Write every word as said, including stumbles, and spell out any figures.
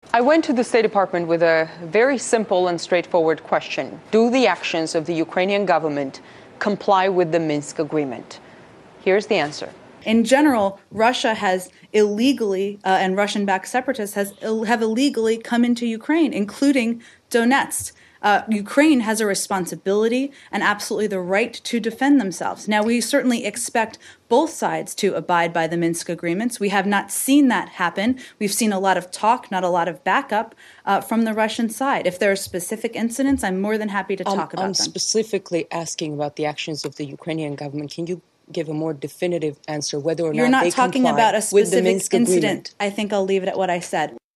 I went to the State Department with a very simple and straightforward question. Do the actions of the Ukrainian government comply with the Minsk agreement? Here's the answer. In general, Russia has illegally, uh, and Russian-backed separatists has Ill- have illegally come into Ukraine, including Donetsk. Uh, Ukraine has a responsibility and absolutely the right to defend themselves. Now, we certainly expect both sides to abide by the Minsk agreements. We have not seen that happen. We've seen a lot of talk, not a lot of backup uh, from the Russian side. If there are specific incidents, I'm more than happy to talk um, about I'm them. I'm specifically asking about the actions of the Ukrainian government. Can you give a more definitive answer whether or You're not not they talking comply about a with the specific Minsk incident. agreement? I think I'll leave it at what I said.